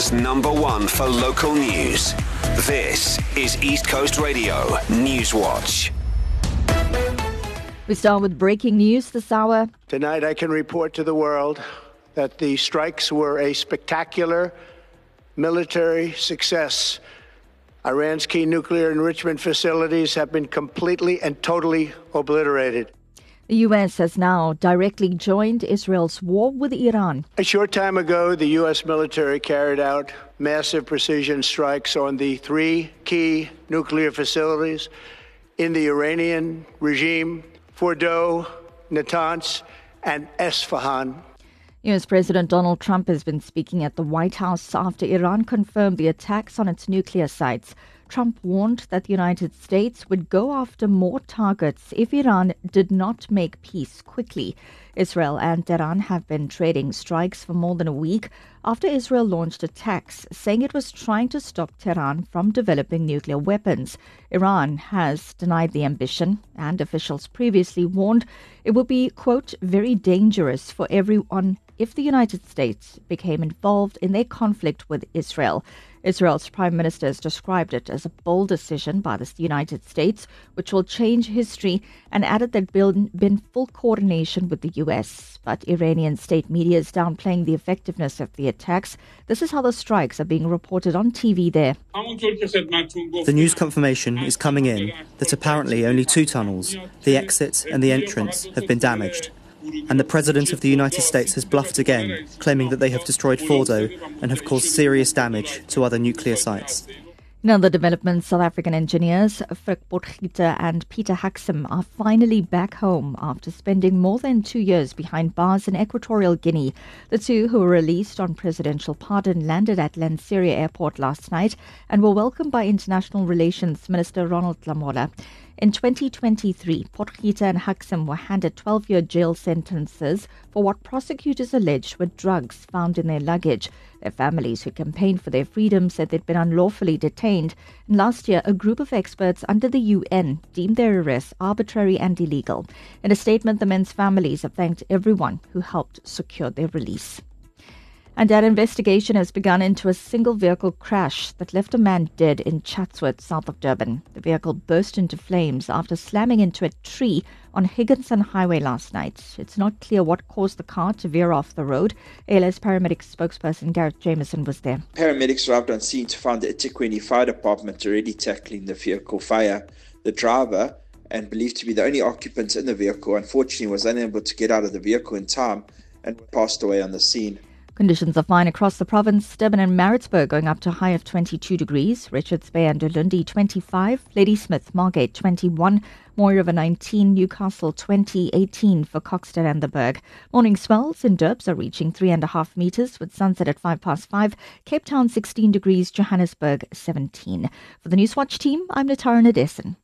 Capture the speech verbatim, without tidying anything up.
Ireland's number one for local news. This is East Coast Radio Newswatch. We start with breaking news this hour. Tonight I can report to the world that the strikes were a spectacular military success. Iran's key nuclear enrichment facilities have been completely and totally obliterated. The U S has now directly joined Israel's war with Iran. A short time ago, the U S military carried out massive precision strikes on the three key nuclear facilities in the Iranian regime: Fordow, Natanz, and Esfahan. U S President Donald Trump has been speaking at the White House after Iran confirmed the attacks on its nuclear sites. Trump warned that the United States would go after more targets if Iran did not make peace quickly. Israel and Tehran have been trading strikes for more than a week after Israel launched attacks, saying it was trying to stop Tehran from developing nuclear weapons. Iran has denied the ambition, and officials previously warned it would be, quote, very dangerous for everyone if the United States became involved in their conflict with Israel. Israel's prime minister has described it as a bold decision by the United States, which will change history, and added that there had been full coordination with the U S. But Iranian state media is downplaying the effectiveness of the attacks. This is how the strikes are being reported on T V there. The news confirmation is coming in that apparently only two tunnels, the exit and the entrance, have been damaged. And the President of the United States has bluffed again, claiming that they have destroyed Fordow and have caused serious damage to other nuclear sites. In other developments, South African engineers Frick Potgieter and Peter Haxum are finally back home after spending more than two years behind bars in Equatorial Guinea. The two, who were released on presidential pardon, landed at Lanseria Airport last night and were welcomed by International Relations Minister Ronald Lamola. In twenty twenty-three, Potgieter and Haxum were handed twelve-year jail sentences for what prosecutors alleged were drugs found in their luggage. Their families, who campaigned for their freedom, said they'd been unlawfully detained. And last year, a group of experts under the U N deemed their arrest arbitrary and illegal. In a statement, the men's families have thanked everyone who helped secure their release. And an investigation has begun into a single vehicle crash that left a man dead in Chatsworth, south of Durban. The vehicle burst into flames after slamming into a tree on Higginson Highway last night. It's not clear what caused the car to veer off the road. A L S paramedic spokesperson Gareth Jameson was there. Paramedics arrived on scene to find the eThekwini Fire Department already tackling the vehicle fire. The driver, and believed to be the only occupant in the vehicle, unfortunately was unable to get out of the vehicle in time and passed away on the scene. Conditions are fine across the province. Durban and Maritzburg going up to a high of twenty-two degrees. Richards Bay and Ulundi twenty-five. Ladysmith, Margate twenty-one. Mooi River nineteen. Newcastle twenty, eighteen for Coxton and the Berg. Morning swells in Durbs are reaching three and a half metres with sunset at five past five. Cape Town sixteen degrees. Johannesburg seventeen. For the Newswatch team, I'm Natara Nadesan.